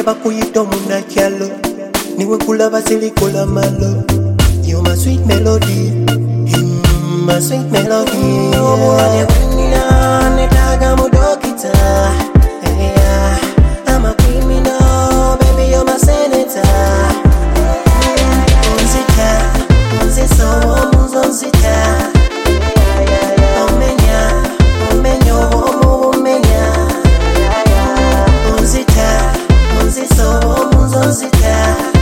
bakuyita omunakyalo niwe kulaba sirikola malo. You're my sweet melody, my sweet melody. Obwale bwina netaga mudokita. I'm a criminal, baby you're my senator. Onzita, onziso omuzonzita. Omenya, omenya omenya. Onzita, onziso omuzonzita.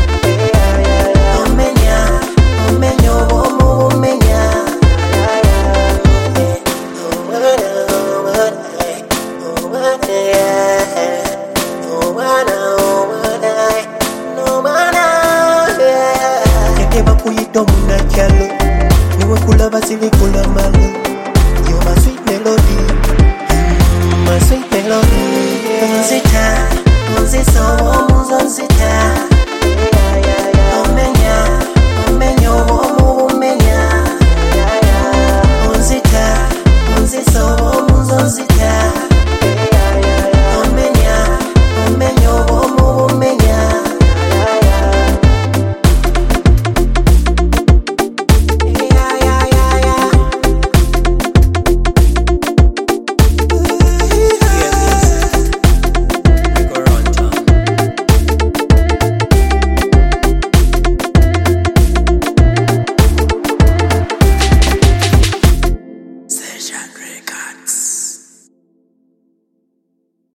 Bakuyita omunakyalo niwe kulaba sirikola malo. You're my sweet melody, my sweet melody. Onzita, onziso omuzonzita.